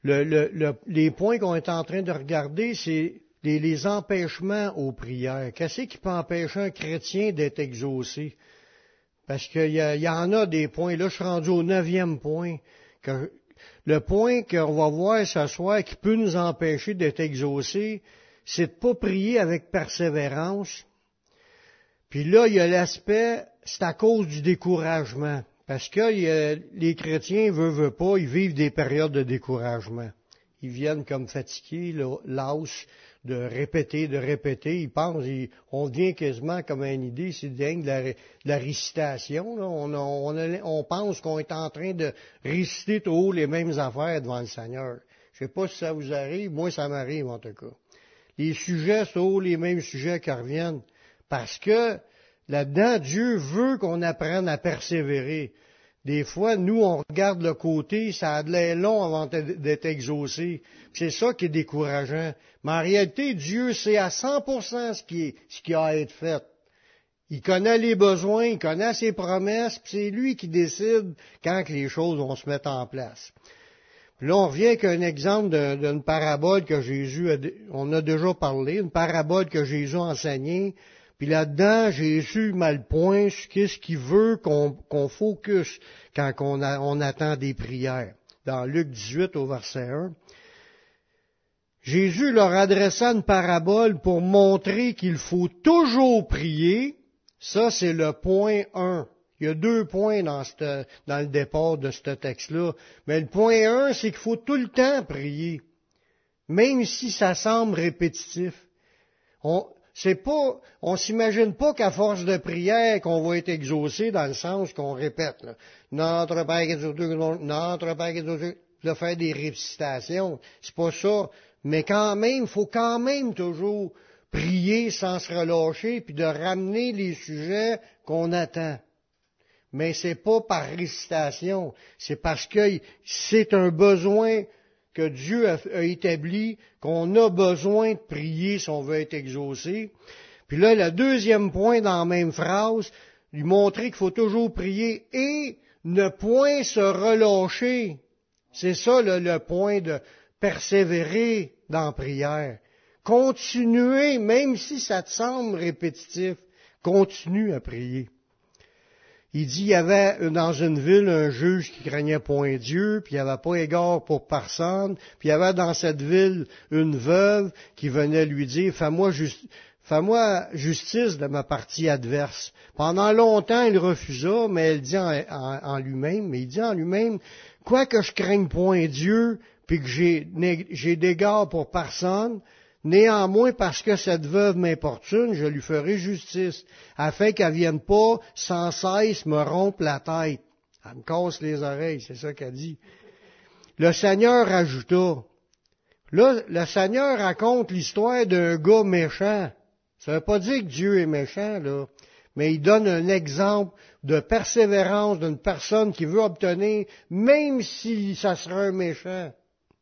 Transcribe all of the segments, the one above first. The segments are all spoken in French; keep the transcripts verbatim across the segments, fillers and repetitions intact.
le, le, le, les points qu'on est en train de regarder, c'est les, les empêchements aux prières. Qu'est-ce qui peut empêcher un chrétien d'être exaucé? Parce qu'il y, y en a des points. Là, je suis rendu au neuvième point. Que, le point qu'on va voir ce soir qui peut nous empêcher d'être exaucés, c'est de pas prier avec persévérance. Puis là, il y a l'aspect, c'est à cause du découragement. Parce que y a, les chrétiens, veulent, veulent pas, ils vivent des périodes de découragement. Ils viennent comme fatigués, las, de répéter, de répéter. Ils pensent, ils, on devient quasiment comme une idée, c'est dingue de la, de la récitation. Là. On, on, on pense qu'on est en train de réciter tout haut les mêmes affaires devant le Seigneur. Je sais pas si ça vous arrive, moi ça m'arrive en tout cas. Les sujets, c'est haut les mêmes sujets qui reviennent. Parce que là-dedans, Dieu veut qu'on apprenne à persévérer. Des fois, nous, on regarde le côté, ça a de l'air long avant d'être exaucé. C'est ça qui est décourageant. Mais en réalité, Dieu sait à cent pour cent ce qui, est, ce qui a à être fait. Il connaît les besoins, il connaît ses promesses, puis c'est lui qui décide quand que les choses vont se mettre en place. Puis là, on revient avec un exemple d'une parabole que Jésus, a, on a déjà parlé, une parabole que Jésus a enseignée. Puis là-dedans, Jésus met le point sur qu'est-ce qu'il veut qu'on qu'on focus quand on, a, on attend des prières. Dans Luc dix-huit au verset un, Jésus leur adressa une parabole pour montrer qu'il faut toujours prier. Ça, c'est le point un. Il y a deux points dans, cette, dans le départ de ce texte-là. Mais le point un, c'est qu'il faut tout le temps prier, même si ça semble répétitif. On, C'est pas, on s'imagine pas qu'à force de prière qu'on va être exaucé dans le sens qu'on répète, là. Notre Père qui est aux cieux, notre Père qui est aux cieux, de faire des récitations. C'est pas ça. Mais quand même, il faut quand même toujours prier sans se relâcher puis de ramener les sujets qu'on attend. Mais c'est pas par récitation. C'est parce que c'est un besoin que Dieu a, a établi, qu'on a besoin de prier si on veut être exaucé. Puis là, le deuxième point dans la même phrase, lui montrer qu'il faut toujours prier et ne point se relâcher. C'est ça le, le point de persévérer dans la prière. Continuer, même si ça te semble répétitif, continue à prier. Il dit, il y avait dans une ville un juge qui craignait point Dieu, puis il n'y avait pas égard pour personne, puis il y avait dans cette ville une veuve qui venait lui dire, fais-moi, juste, fais-moi justice de ma partie adverse. Pendant longtemps, il refusa, mais elle dit en, en, en lui-même, mais il dit en lui-même, quoique je craigne point Dieu, puis que j'ai, j'ai d'égard pour personne, néanmoins, parce que cette veuve m'importune, je lui ferai justice, afin qu'elle vienne pas sans cesse me rompre la tête. Elle me casse les oreilles, c'est ça qu'elle dit. Le Seigneur ajouta, là, le Seigneur raconte l'histoire d'un gars méchant. Ça veut pas dire que Dieu est méchant, là, mais il donne un exemple de persévérance d'une personne qui veut obtenir, même si ça sera un méchant.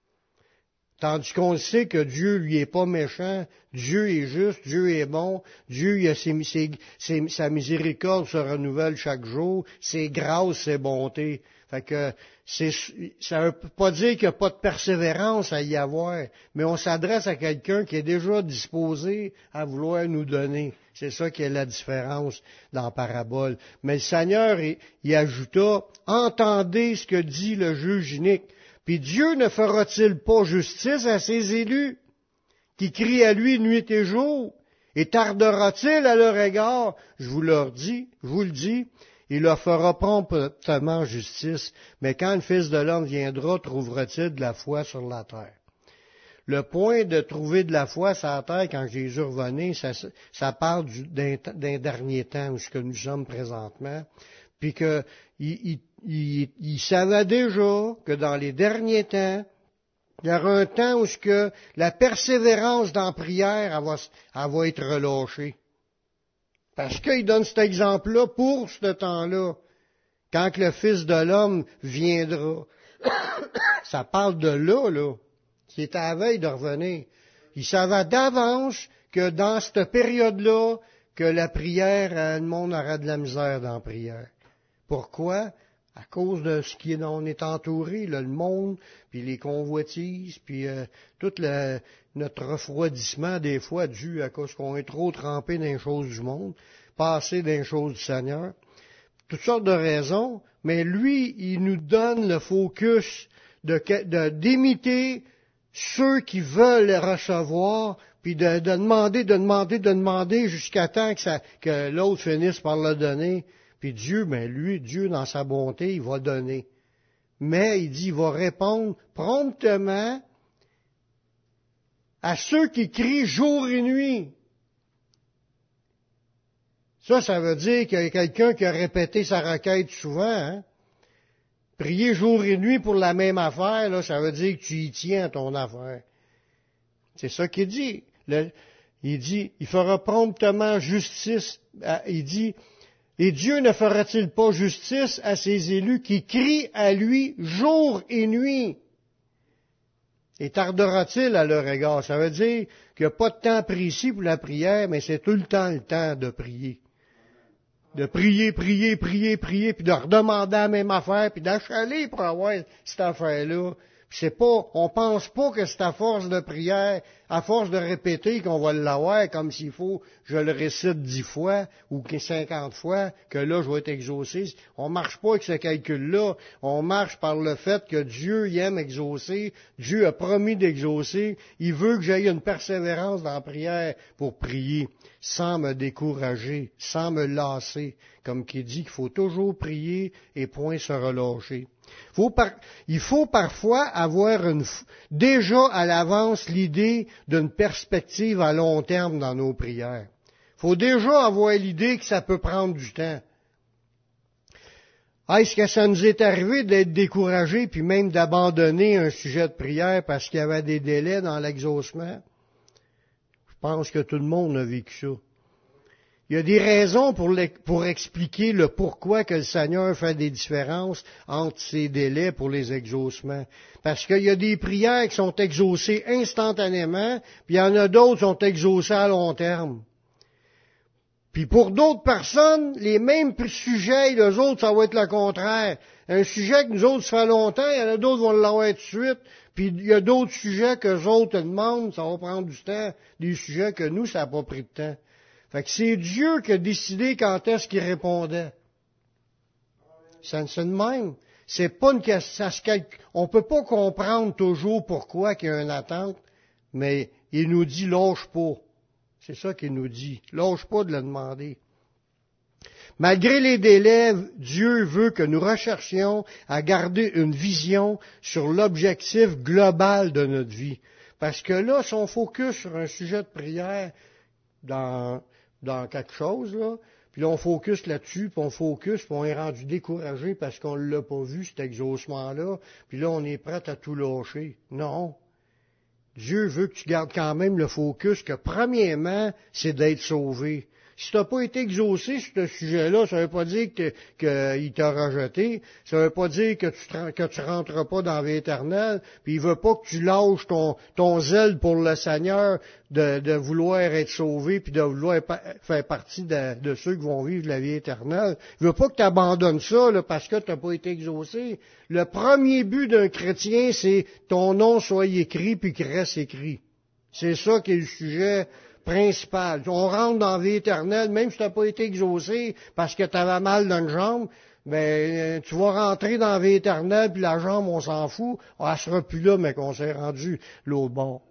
Tandis qu'on sait que Dieu, lui, est pas méchant, Dieu est juste, Dieu est bon, Dieu, il a ses, ses, ses, sa miséricorde se renouvelle chaque jour, ses grâces, ses bontés. Fait que c'est, ça ne veut pas dire qu'il n'y a pas de persévérance à y avoir, mais on s'adresse à quelqu'un qui est déjà disposé à vouloir nous donner. C'est ça qui est la différence dans la parabole. Mais le Seigneur, il, il ajouta, entendez ce que dit le juge inique. Puis Dieu ne fera-t-il pas justice à ses élus, qui crient à lui nuit et jour, et tardera-t-il à leur égard? Je vous leur dis, je vous le dis, il leur fera promptement justice, mais quand le Fils de l'homme viendra, trouvera-t-il de la foi sur la terre? Le point de trouver de la foi sur la terre, quand Jésus revenait, ça, ça parle du, d'un, d'un dernier temps, où ce que nous sommes présentement, puis que il, il, il, il savait déjà que dans les derniers temps, il y aura un temps où ce que la persévérance dans la prière, elle va, elle va être relâchée. Parce qu'il donne cet exemple-là pour ce temps-là, quand le Fils de l'homme viendra. Ça parle de là, là, qui est à la veille de revenir. Il savait d'avance que dans cette période-là, que la prière, le monde aura de la misère dans la prière. Pourquoi? À cause de ce qui est, on est entouré, là, le monde, puis les convoitises, puis euh, tout le, notre refroidissement des fois dû à cause qu'on est trop trempé dans les choses du monde, pas assez dans les choses du Seigneur. Toutes sortes de raisons, mais lui, il nous donne le focus de, de, d'imiter ceux qui veulent le recevoir, puis de, de demander, de demander, de demander jusqu'à temps que, ça, que l'autre finisse par le donner. Puis Dieu, ben lui, Dieu, dans sa bonté, il va donner. Mais il dit, il va répondre promptement à ceux qui crient jour et nuit. Ça, ça veut dire qu'il y a quelqu'un qui a répété sa requête souvent. Hein? Prier jour et nuit pour la même affaire, là, ça veut dire que tu y tiens à ton affaire. C'est ça qu'il dit. Le, il dit, il fera promptement justice. Il dit, et Dieu ne fera-t-il pas justice à ses élus qui crient à lui jour et nuit? Et tardera-t-il à leur égard? Ça veut dire qu'il n'y a pas de temps précis pour la prière, mais c'est tout le temps le temps de prier. De prier, prier, prier, prier, puis de redemander la même affaire, puis d'achaler pour avoir cette affaire-là. Puis c'est pas, on pense pas que c'est à force de prière, à force de répéter qu'on va l'avoir, comme s'il faut, je le récite dix fois ou cinquante fois, que là, je vais être exaucé. On marche pas avec ce calcul-là. On marche par le fait que Dieu il aime exaucer. Dieu a promis d'exaucer. Il veut que j'aie une persévérance dans la prière pour prier, sans me décourager, sans me lasser. Comme qui dit qu'il faut toujours prier et point se relâcher. Faut par, il faut parfois avoir une, déjà à l'avance l'idée d'une perspective à long terme dans nos prières. Il faut déjà avoir l'idée que ça peut prendre du temps. Est-ce que ça nous est arrivé d'être découragés puis même d'abandonner un sujet de prière parce qu'il y avait des délais dans l'exaucement? Je pense que tout le monde a vécu ça. Il y a des raisons pour, pour expliquer le pourquoi que le Seigneur fait des différences entre ces délais pour les exaucements. Parce qu'il y a des prières qui sont exaucées instantanément, puis il y en a d'autres qui sont exaucées à long terme. Puis pour d'autres personnes, les mêmes sujets, les autres, ça va être le contraire. Un sujet que nous autres, ça fait longtemps, il y en a d'autres qui vont l'avoir tout de suite. Puis il y a d'autres sujets que les autres demandent, ça va prendre du temps. Des sujets que nous, ça n'a pas pris de temps. Fait que c'est Dieu qui a décidé quand est-ce qu'il répondait. C'est de même. C'est pas une question. On peut pas comprendre toujours pourquoi qu'il y a une attente, mais il nous dit lâche pas. C'est ça qu'il nous dit. Lâche pas de le demander. Malgré les délais, Dieu veut que nous recherchions à garder une vision sur l'objectif global de notre vie. Parce que là, si on focus sur un sujet de prière dans dans quelque chose, là, puis là, on focus là-dessus, puis on focus, puis on est rendu découragé parce qu'on ne l'a pas vu, cet exaucement-là, puis là, on est prêt à tout lâcher. Non. Dieu veut que tu gardes quand même le focus que, premièrement, c'est d'être sauvé. Si tu n'as pas été exaucé sur ce sujet-là, ça ne veut pas dire que, que, qu'il t'a rejeté, ça ne veut pas dire que tu ne que tu rentreras pas dans la vie éternelle, puis il ne veut pas que tu lâches ton, ton zèle pour le Seigneur de, de vouloir être sauvé, puis de vouloir faire partie de, de ceux qui vont vivre la vie éternelle. Il ne veut pas que tu abandonnes ça là, parce que tu n'as pas été exaucé. Le premier but d'un chrétien, c'est ton nom soit écrit, puis qu'il reste écrit. C'est ça qui est le sujet principal. On rentre dans la vie éternelle, même si tu n'as pas été exaucé parce que tu avais mal dans une jambe, ben, tu vas rentrer dans la vie éternelle, puis la jambe, on s'en fout, elle sera plus là, mais qu'on s'est rendu l'autre bord.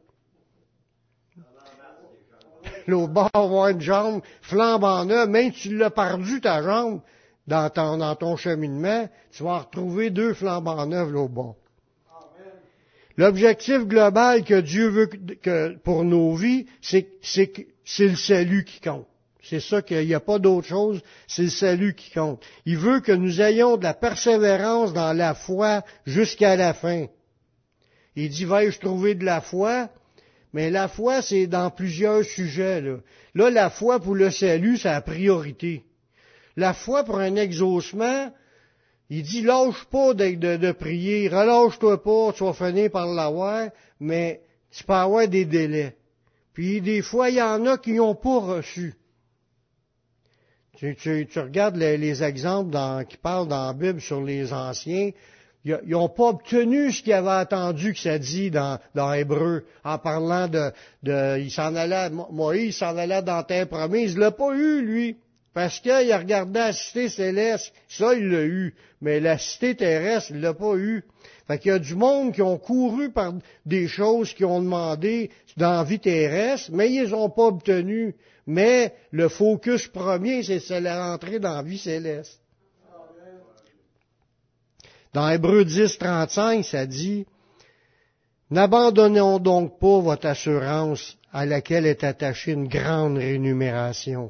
L'autre bord va avoir une jambe flambant neuve, même si tu l'as perdu ta jambe dans ton, dans ton cheminement, tu vas retrouver deux flambants neuves l'autre bord. L'objectif global que Dieu veut que pour nos vies, c'est, c'est, c'est le salut qui compte. C'est ça qu'il n'y a pas d'autre chose, c'est le salut qui compte. Il veut que nous ayons de la persévérance dans la foi jusqu'à la fin. Il dit, vais-je trouver de la foi? Mais la foi, c'est dans plusieurs sujets. Là, là la foi pour le salut, c'est la priorité. La foi pour un exaucement, il dit, lâche pas de, de, de prier, relâche-toi pas, tu vas finir par l'avoir, mais tu peux avoir des délais. Puis des fois, il y en a qui n'ont pas reçu. Tu, tu, tu regardes les, les exemples dans, qui parlent dans la Bible sur les anciens, ils n'ont pas obtenu ce qu'ils avaient attendu que ça dit dans, dans Hébreu, en parlant de, de il s'en allait, Moïse s'en allait dans la terre promise, il l'a pas eu, lui, parce qu'il a regardé la cité céleste, ça il l'a eu, mais la cité terrestre, il l'a pas eu. Fait qu'il y a du monde qui ont couru par des choses qu'ils ont demandé dans la vie terrestre, mais ils les ont pas obtenues. Mais le focus premier, c'est la rentrée dans la vie céleste. Dans Hébreux dix, trente-cinq, ça dit, « N'abandonnons donc pas votre assurance à laquelle est attachée une grande rémunération. »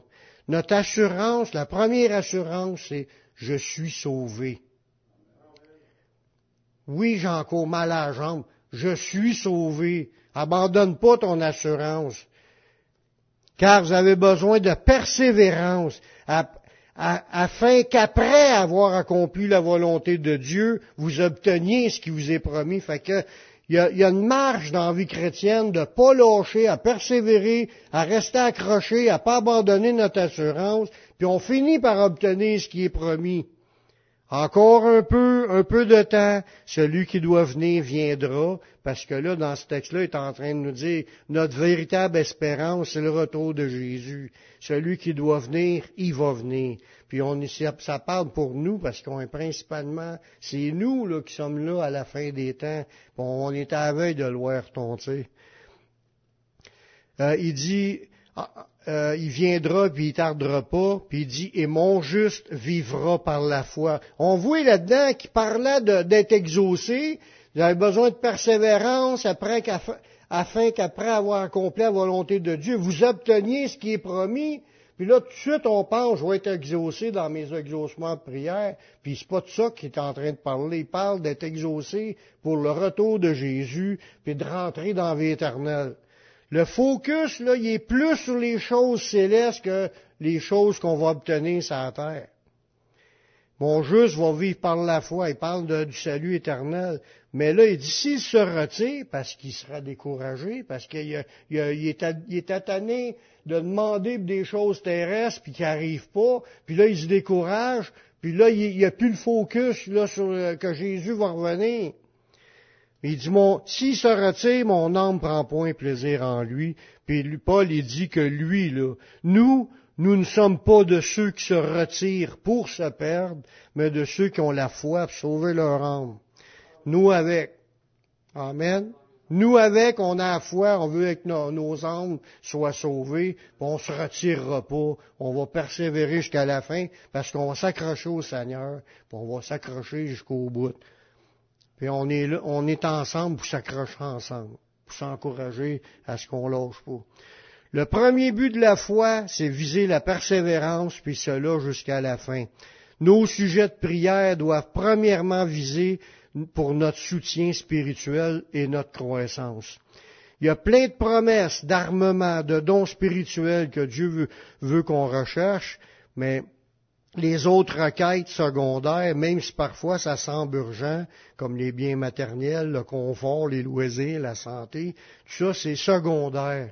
Notre assurance, la première assurance, c'est « Je suis sauvé ». Oui, j'ai encore mal à la jambe. Je suis sauvé. Abandonne pas ton assurance. Car vous avez besoin de persévérance à, à, afin qu'après avoir accompli la volonté de Dieu, vous obteniez ce qui vous est promis. Fait que il y a, il y a une marche dans la vie chrétienne de pas lâcher, à persévérer, à rester accroché, à pas abandonner notre assurance, puis on finit par obtenir ce qui est promis. Encore un peu, un peu de temps, celui qui doit venir viendra, parce que là, dans ce texte-là, il est en train de nous dire, notre véritable espérance, c'est le retour de Jésus. Celui qui doit venir, il va venir. Puis on ça parle pour nous, parce qu'on est principalement, c'est nous là qui sommes là à la fin des temps. Bon, on est à la veille de le voir retomber. Euh, il dit, Euh, il viendra puis il tardera pas, puis il dit, et mon juste vivra par la foi. On voit là-dedans qu'il parlait de, d'être exaucé, vous avez besoin de persévérance après afin qu'après avoir accompli la volonté de Dieu, vous obteniez ce qui est promis. Puis là, tout de suite, on pense, je vais être exaucé dans mes exaucements de prière, puis c'est pas de ça qu'il est en train de parler. Il parle d'être exaucé pour le retour de Jésus, puis de rentrer dans la vie éternelle. Le focus, là, il est plus sur les choses célestes que les choses qu'on va obtenir sur la terre. Mon juste va vivre par la foi. Il parle de, du salut éternel. Mais là, il dit, s'il se retire, parce qu'il sera découragé, parce qu'il a, il, a, il, est, il est tanné de demander des choses terrestres, puis qu'il n'arrive pas, puis là, il se décourage, puis là, il n'y a plus le focus là, sur que Jésus va revenir. Il dit, mon, s'il se retire, mon âme prend point plaisir en lui. Puis Paul, il dit que lui, là, nous, nous ne sommes pas de ceux qui se retirent pour se perdre, mais de ceux qui ont la foi pour sauver leur âme. Nous avec. Amen. Nous avec, on a la foi, on veut que nos, nos âmes soient sauvées, puis on ne se retirera pas, on va persévérer jusqu'à la fin, parce qu'on va s'accrocher au Seigneur, puis on va s'accrocher jusqu'au bout. Puis on est là, on est ensemble pour s'accrocher ensemble, pour s'encourager à ce qu'on lâche pas. Le premier but de la foi, c'est viser la persévérance, puis cela jusqu'à la fin. Nos sujets de prière doivent premièrement viser pour notre soutien spirituel et notre croissance. Il y a plein de promesses, d'armements, de dons spirituels que Dieu veut, veut qu'on recherche, mais les autres requêtes secondaires, même si parfois ça semble urgent, comme les biens matériels, le confort, les loisirs, la santé, tout ça c'est secondaire.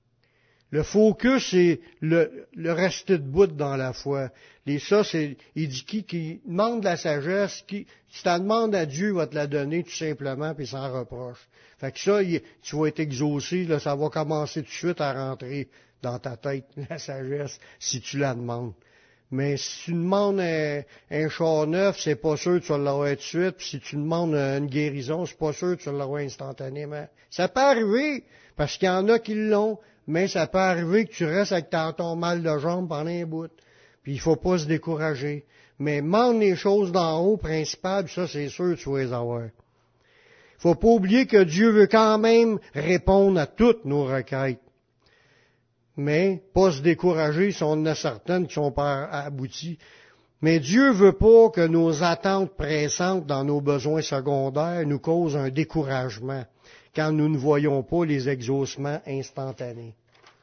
Le focus, c'est le, le rester debout dans la foi. Et ça, c'est, il dit qui, qui demande de la sagesse, qui, si tu la demandes à Dieu, il va te la donner tout simplement, puis sans reproche. Fait que ça, il, tu vas être exaucé, là, ça va commencer tout de suite à rentrer dans ta tête, la sagesse, si tu la demandes. Mais si tu demandes un, un char neuf, c'est pas sûr que tu vas l'avoir tout de suite. Puis si tu demandes une guérison, c'est pas sûr que tu vas l'avoir instantanément. Ça peut arriver, parce qu'il y en a qui l'ont, mais ça peut arriver que tu restes avec ton mal de jambe pendant un bout. Puis il faut pas se décourager. Mais demande les choses d'en haut, principales, ça c'est sûr que tu vas les avoir. Il faut pas oublier que Dieu veut quand même répondre à toutes nos requêtes. Mais pas se décourager si on en a certaines qui sont pas abouties. Mais Dieu veut pas que nos attentes pressantes dans nos besoins secondaires nous causent un découragement quand nous ne voyons pas les exaucements instantanés.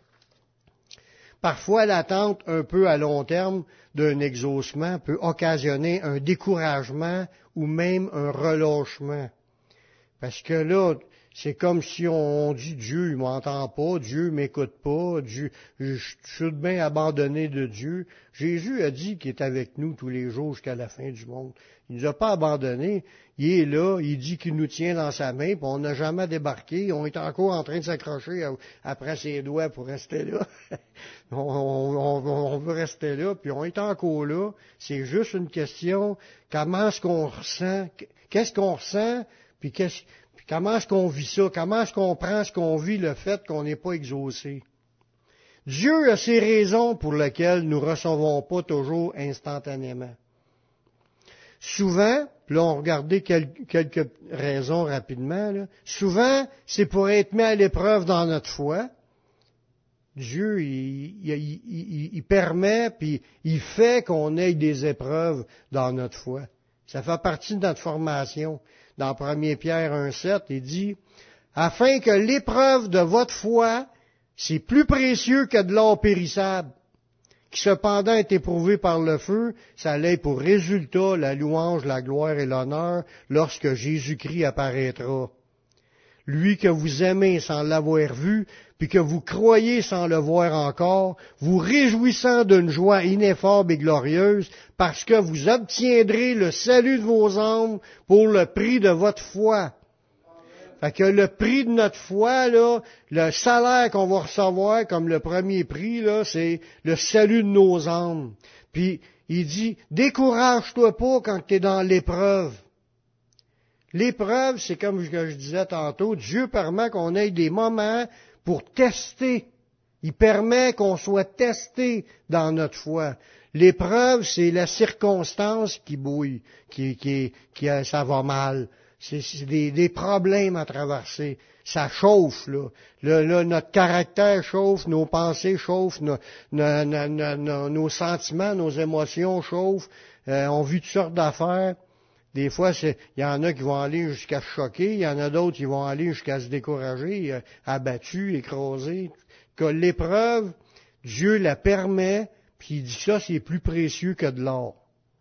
Parfois, l'attente un peu à long terme d'un exaucement peut occasionner un découragement ou même un relâchement. Parce que là, c'est comme si on dit Dieu, il m'entend pas, Dieu m'écoute pas, Dieu, je, je suis bien abandonné de Dieu. Jésus a dit qu'il est avec nous tous les jours jusqu'à la fin du monde. Il nous a pas abandonnés. Il est là, il dit qu'il nous tient dans sa main, puis on n'a jamais débarqué. On est encore en train de s'accrocher après ses doigts pour rester là. on, on, on veut rester là, puis on est encore là. C'est juste une question, comment est-ce qu'on ressent, qu'est-ce qu'on ressent, puis qu'est-ce Comment est-ce qu'on vit ça? Comment est-ce qu'on prend ce qu'on vit, le fait qu'on n'est pas exaucé? Dieu a ses raisons pour lesquelles nous ne recevons pas toujours instantanément. Souvent, là on regardait quelques raisons rapidement, là. Souvent c'est pour être mis à l'épreuve dans notre foi. Dieu, il, il, il, il permet, puis il fait qu'on ait des épreuves dans notre foi. Ça fait partie de notre formation. Dans premier Pierre un sept, il dit, « Afin que l'épreuve de votre foi, c'est plus précieux que de l'or périssable, qui cependant est éprouvé par le feu, ça ait pour résultat la louange, la gloire et l'honneur lorsque Jésus-Christ apparaîtra. Lui que vous aimez sans l'avoir vu, puis que vous croyez sans le voir encore, vous réjouissant d'une joie ineffable et glorieuse, parce que vous obtiendrez le salut de vos âmes pour le prix de votre foi. » Fait que le prix de notre foi, là, le salaire qu'on va recevoir comme le premier prix, là, c'est le salut de nos âmes. Puis il dit, décourage-toi pas quand tu es dans l'épreuve. L'épreuve, c'est comme je disais tantôt, Dieu permet qu'on ait des moments pour tester. Il permet qu'on soit testé dans notre foi. L'épreuve, c'est la circonstance qui bouille, qui, qui, qui ça va mal. C'est, c'est des, des problèmes à traverser. Ça chauffe, là. Là, là notre caractère chauffe, nos pensées chauffent, nos, nos, nos, nos, nos sentiments, nos émotions chauffent. Euh, on vit toutes sortes d'affaires. Des fois, il y en a qui vont aller jusqu'à se choquer, il y en a d'autres qui vont aller jusqu'à se décourager, euh, abattus, écrasés. Que l'épreuve, Dieu la permet, puis il dit ça, c'est plus précieux que de l'or.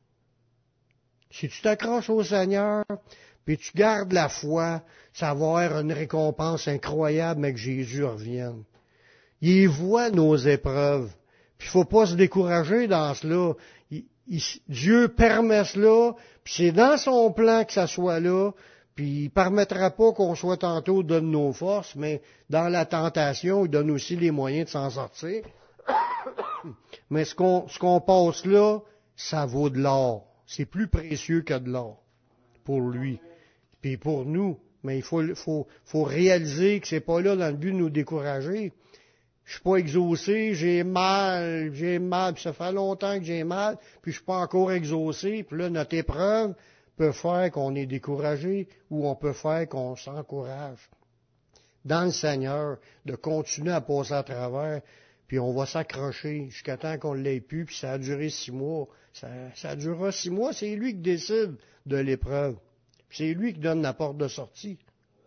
Si tu t'accroches au Seigneur, puis tu gardes la foi, ça va avoir une récompense incroyable, mais que Jésus revienne. Il voit nos épreuves. Puis il faut pas se décourager dans cela. Il, il, Dieu permet cela, puis c'est dans son plan que ça soit là, puis il permettra pas qu'on soit tantôt de nos forces, mais dans la tentation, il donne aussi les moyens de s'en sortir. Mais ce qu'on, ce qu'on passe là, ça vaut de l'or. C'est plus précieux que de l'or pour lui. Puis pour nous. Mais il faut, faut, faut réaliser que c'est pas là dans le but de nous décourager. Je suis pas exaucé, j'ai mal, j'ai mal, puis ça fait longtemps que j'ai mal, puis je suis pas encore exaucé, puis là, notre épreuve peut faire qu'on est découragé, ou on peut faire qu'on s'encourage dans le Seigneur, de continuer à passer à travers, puis on va s'accrocher jusqu'à temps qu'on l'ait pu, puis ça a duré six mois. Ça, ça durera six mois, c'est lui qui décide de l'épreuve. Puis c'est lui qui donne la porte de sortie.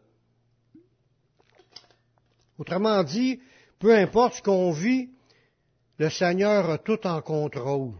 Autrement dit, peu importe ce qu'on vit, le Seigneur a tout en contrôle.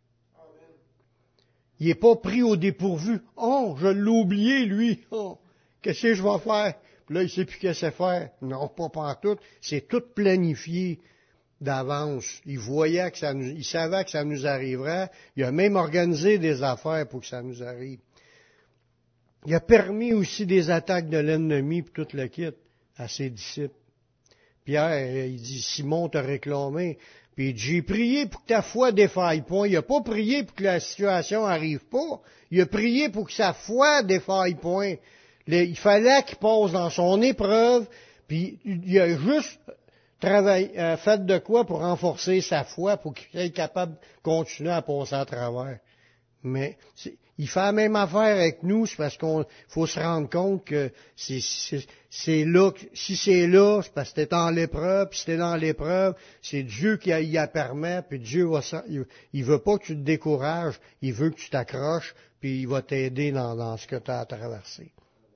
Il n'est pas pris au dépourvu. Oh, je l'ai oublié, lui. Oh, qu'est-ce que je vais faire? Puis là, il ne sait plus qu'est-ce que faire. Non, pas partout. C'est tout planifié d'avance. Il voyait que ça nous, il savait que ça nous arriverait. Il a même organisé des affaires pour que ça nous arrive. Il a permis aussi des attaques de l'ennemi puis tout le kit à ses disciples. Pierre, il dit, Simon t'a réclamé. Puis il dit, j'ai prié pour que ta foi défaille point. Il n'a pas prié pour que la situation arrive pas. Il a prié pour que sa foi défaille point. Il fallait qu'il passe dans son épreuve, puis il a juste travaillé, euh, fait de quoi pour renforcer sa foi, pour qu'il soit capable de continuer à passer à travers. Mais il fait la même affaire avec nous, c'est parce qu'on faut se rendre compte que c'est, c'est, c'est là, si c'est là, c'est parce que t'es dans l'épreuve, puis si t'es dans l'épreuve, c'est Dieu qui y a permis, puis Dieu va, il, il veut pas que tu te décourages, il veut que tu t'accroches, puis il va t'aider dans, dans ce que tu as à traverser.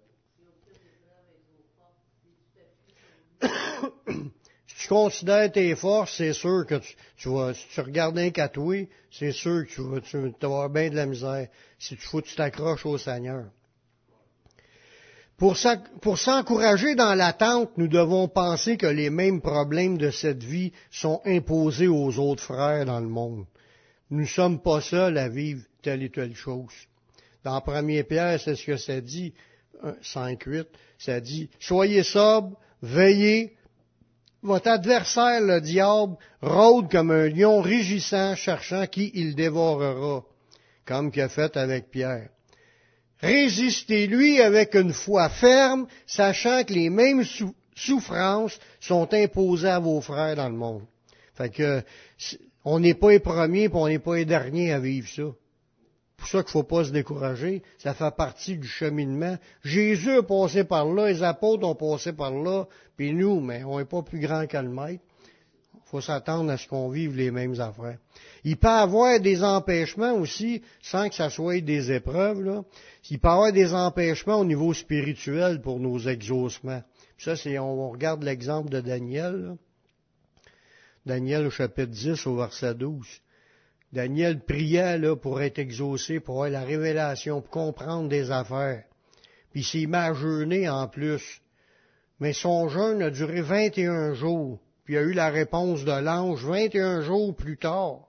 Si tu considères tes forces, c'est sûr que tu, tu vas, si tu regardes un catoué, c'est sûr que tu vas, tu vas avoir bien de la misère. Si tu faut que tu t'accroches au Seigneur. Pour s'encourager dans l'attente, nous devons penser que les mêmes problèmes de cette vie sont imposés aux autres frères dans le monde. Nous ne sommes pas seuls à vivre telle et telle chose. Dans premier Pierre, c'est ce que ça dit, cinq huit, ça dit, « Soyez sobres, veillez, votre adversaire, le diable, rôde comme un lion rugissant, cherchant qui il dévorera, comme qu'il a fait avec Pierre. Résistez-lui avec une foi ferme, sachant que les mêmes sou- souffrances sont imposées à vos frères dans le monde. » Fait que, on n'est pas les premiers, et on n'est pas les derniers à vivre ça. C'est pour ça qu'il ne faut pas se décourager. Ça fait partie du cheminement. Jésus a passé par là, les apôtres ont passé par là, puis nous, mais on n'est pas plus grand qu'à le maître. Il faut s'attendre à ce qu'on vive les mêmes affaires. Il peut y avoir des empêchements aussi, sans que ça soit des épreuves, là. Il peut y avoir des empêchements au niveau spirituel pour nos exaucements. Puis ça, c'est, on regarde l'exemple de Daniel, là. Daniel au chapitre dix, au verset douze. Daniel priait là, pour être exaucé, pour avoir la révélation, pour comprendre des affaires. Puis il s'est mis à jeûner en plus. Mais son jeûne a duré vingt et un jours. Puis il a eu la réponse de l'ange vingt et un jours plus tard.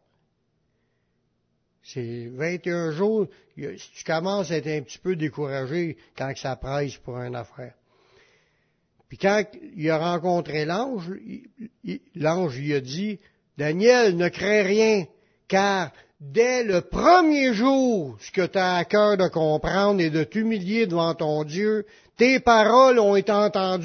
C'est vingt et un jours, si tu commences à être un petit peu découragé quand ça presse pour une affaire. Puis quand il a rencontré l'ange, l'ange lui a dit, « Daniel, ne crains rien, car dès le premier jour, ce que tu as à cœur de comprendre et de t'humilier devant ton Dieu, tes paroles ont été entendues. »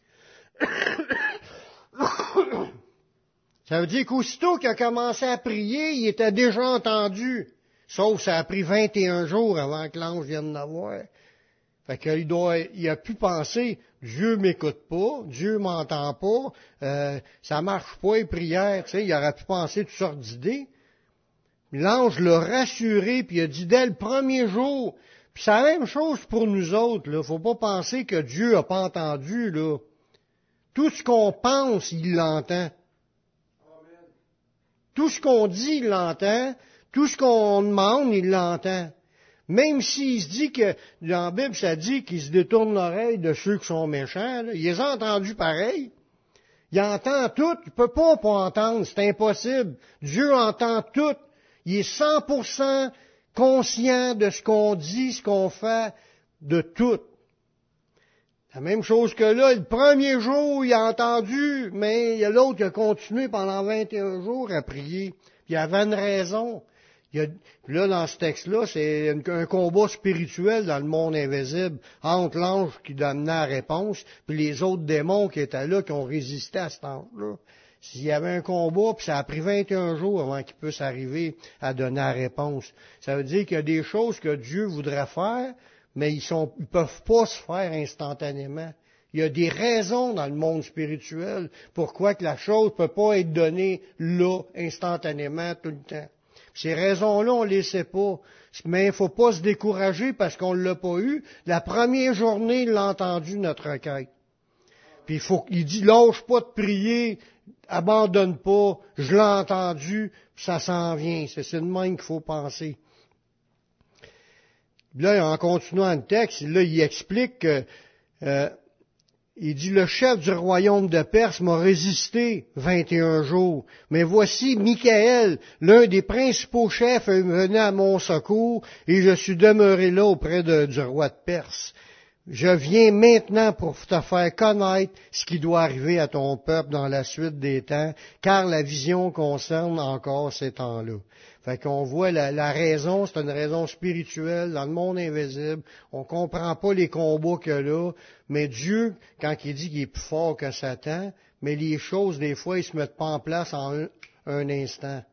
Ça veut dire qu'aussitôt qu'il a commencé à prier, il était déjà entendu. Sauf que ça a pris vingt et un jours avant que l'ange vienne l'avoir. Fait qu'il doit, il a pu penser, Dieu m'écoute pas, Dieu m'entend pas, euh, ça marche pas les prières, tu sais, il aurait pu penser toutes sortes d'idées. L'ange l'a rassuré, puis il a dit dès le premier jour, puis c'est la même chose pour nous autres, là. Faut pas penser que Dieu a pas entendu, là. Tout ce qu'on pense, il l'entend. Tout ce qu'on dit, il l'entend. Tout ce qu'on demande, il l'entend. Même s'il se dit que, dans la Bible, ça dit qu'il se détourne l'oreille de ceux qui sont méchants, là, il les a entendus pareil. Il entend tout. Il ne peut pas pas entendre. C'est impossible. Dieu entend tout. Il est cent pour cent conscient de ce qu'on dit, ce qu'on fait, de tout. La même chose que là, le premier jour, il a entendu, mais il y a l'autre qui a continué pendant vingt et un jours à prier. Puis il avait une raison. Il y a, là, dans ce texte-là, c'est un, un combat spirituel dans le monde invisible entre l'ange qui donnait la réponse, puis les autres démons qui étaient là, qui ont résisté à cet ange-là. S'il y avait un combat, puis ça a pris vingt et un jours avant qu'il puisse arriver à donner la réponse. Ça veut dire qu'il y a des choses que Dieu voudrait faire, mais ils sont, ils peuvent pas se faire instantanément. Il y a des raisons dans le monde spirituel pourquoi que la chose peut pas être donnée là, instantanément, tout le temps. Ces raisons-là, on les sait pas. Mais il faut pas se décourager parce qu'on l'a pas eu. La première journée, il a entendu notre requête. Puis il faut, il dit, lâche pas de prier, abandonne pas, je l'ai entendu, puis ça s'en vient. C'est, c'est de même qu'il faut penser. Là, en continuant le texte, là, il explique que, euh, il dit, le chef du royaume de Perse m'a résisté vingt et un jours. Mais voici, Michaël, l'un des principaux chefs, est venu à mon secours, et je suis demeuré là auprès de, du roi de Perse. Je viens maintenant pour te faire connaître ce qui doit arriver à ton peuple dans la suite des temps, car la vision concerne encore ces temps-là. Fait qu'on voit la, la raison, c'est une raison spirituelle dans le monde invisible. On comprend pas les combats qu'il y a là, mais Dieu, quand il dit qu'il est plus fort que Satan, mais les choses, des fois, ils se mettent pas en place en un, un instant.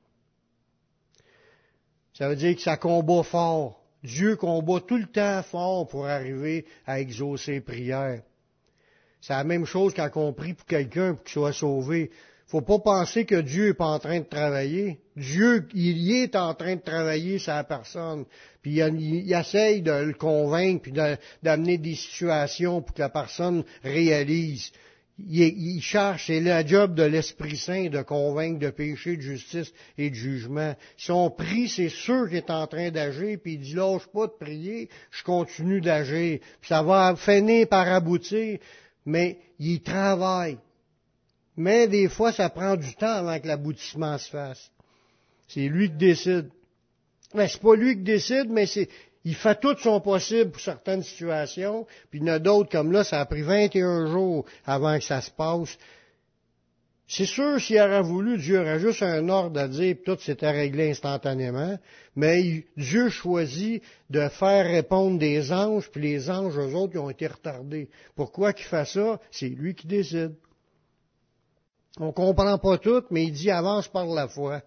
Ça veut dire que ça combat fort. Dieu combat tout le temps fort pour arriver à exaucer les prières. C'est la même chose quand on prie pour quelqu'un pour qu'il soit sauvé. Faut pas penser que Dieu est pas en train de travailler. Dieu, il y est en train de travailler sur la personne. Puis il, il essaye de le convaincre, puis de, d'amener des situations pour que la personne réalise. il, il cherche, c'est le job de l'Esprit Saint de convaincre de péché, de justice et de jugement. Si on prie, c'est sûr qu'il est en train d'agir, puis il dit, lâche pas de prier, je continue d'agir. Puis ça va finir par aboutir, mais il travaille. Mais des fois, ça prend du temps avant que l'aboutissement se fasse. C'est lui qui décide. Mais c'est pas lui qui décide, mais c'est, il fait tout son possible pour certaines situations, puis il y en a d'autres comme là, ça a pris vingt et un jours avant que ça se passe. C'est sûr, s'il aurait voulu, Dieu aurait juste un ordre à dire, puis tout s'était réglé instantanément, mais il, Dieu choisit de faire répondre des anges, puis les anges, eux autres, ils ont été retardés. Pourquoi qu'il fait ça? C'est lui qui décide. On comprend pas tout, mais il dit avance par la foi.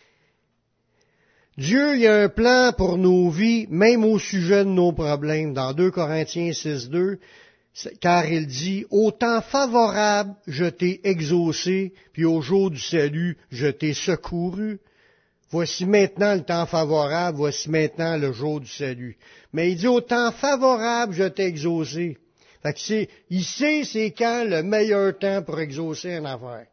Dieu, il a un plan pour nos vies, même au sujet de nos problèmes. Dans deux Corinthiens six deux, car il dit, au temps favorable, je t'ai exaucé, puis au jour du salut, je t'ai secouru. Voici maintenant le temps favorable, voici maintenant le jour du salut. Mais il dit, au temps favorable, je t'ai exaucé. Fait que c'est, il sait c'est quand le meilleur temps pour exaucer une affaire.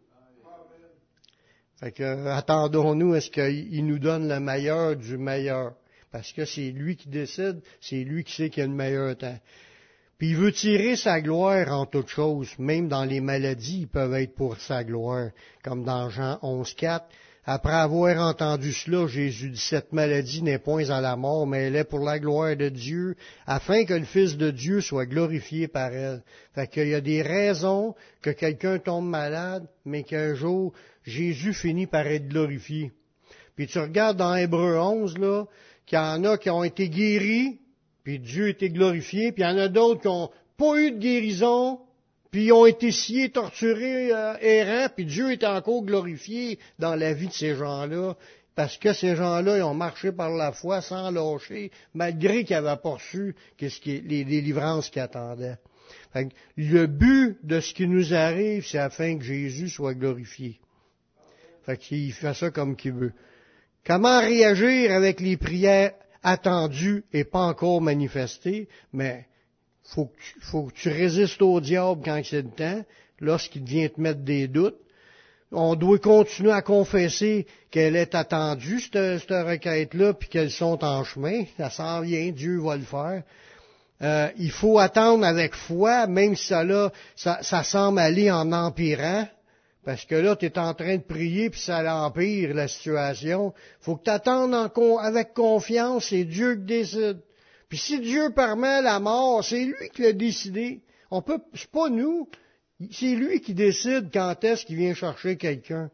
Fait que, attendons-nous à ce qu'il nous donne le meilleur du meilleur. Parce que c'est lui qui décide, c'est lui qui sait qu'il y a le meilleur temps. Puis il veut tirer sa gloire en toutes choses, même dans les maladies, ils peuvent être pour sa gloire. Comme dans Jean onze quatre, après avoir entendu cela, Jésus dit, cette maladie n'est point à la mort, mais elle est pour la gloire de Dieu, afin que le Fils de Dieu soit glorifié par elle. Fait qu'il y a des raisons que quelqu'un tombe malade, mais qu'un jour, Jésus finit par être glorifié. Puis tu regardes dans Hébreux onze, là, qu'il y en a qui ont été guéris, puis Dieu a été glorifié, puis il y en a d'autres qui n'ont pas eu de guérison, puis ils ont été sciés, torturés, euh, errants, puis Dieu est encore glorifié dans la vie de ces gens-là, parce que ces gens-là, ils ont marché par la foi sans lâcher, malgré qu'ils avaient pas reçu qu'est-ce qui, les délivrances qui attendaient. Fait que le but de ce qui nous arrive, c'est afin que Jésus soit glorifié. Fait qu'il fait ça comme qu'il veut. Comment réagir avec les prières attendues et pas encore manifestées? Mais faut que tu, faut que tu résistes au diable quand c'est le temps, lorsqu'il vient te mettre des doutes. On doit continuer à confesser qu'elle est attendue, cette, cette requête-là, puis qu'elles sont en chemin. Ça s'en vient, Dieu va le faire. Euh, il faut attendre avec foi, même si ça, là, ça, ça semble aller en empirant. Parce que là, tu es en train de prier, puis ça l'empire, la situation. Faut que tu attendes avec confiance, c'est Dieu qui décide. Puis si Dieu permet la mort, c'est lui qui l'a décidé. On peut, c'est pas nous. C'est lui qui décide quand est-ce qu'il vient chercher quelqu'un.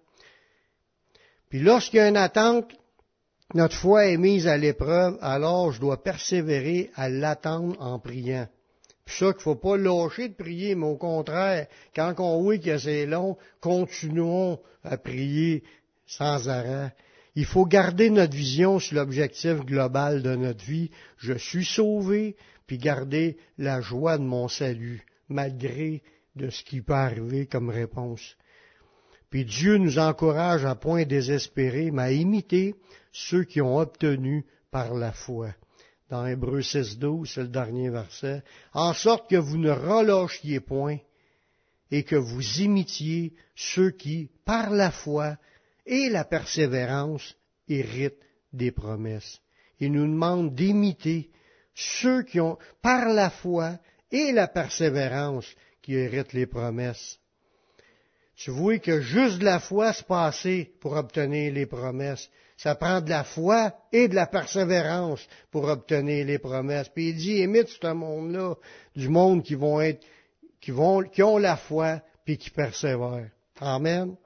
Puis lorsqu'il y a une attente, notre foi est mise à l'épreuve, alors je dois persévérer à l'attendre en priant. Puis ça qu'il ne faut pas lâcher de prier, mais au contraire, quand on voit que c'est long, continuons à prier sans arrêt. Il faut garder notre vision sur l'objectif global de notre vie. Je suis sauvé, puis garder la joie de mon salut, malgré de ce qui peut arriver comme réponse. Puis Dieu nous encourage à point désespéré, mais à imiter ceux qui ont obtenu par la foi. Dans Hébreux six douze, c'est le dernier verset, en sorte que vous ne relâchiez point et que vous imitiez ceux qui, par la foi et la persévérance, héritent des promesses. Il nous demande d'imiter ceux qui ont, par la foi et la persévérance, qui héritent les promesses. Tu vois que juste de la foi, c'est pas assez pour obtenir les promesses. Ça prend de la foi et de la persévérance pour obtenir les promesses. Puis il dit, imite ce monde-là, du monde qui vont être, qui vont, qui ont la foi puis qui persévèrent. Amen.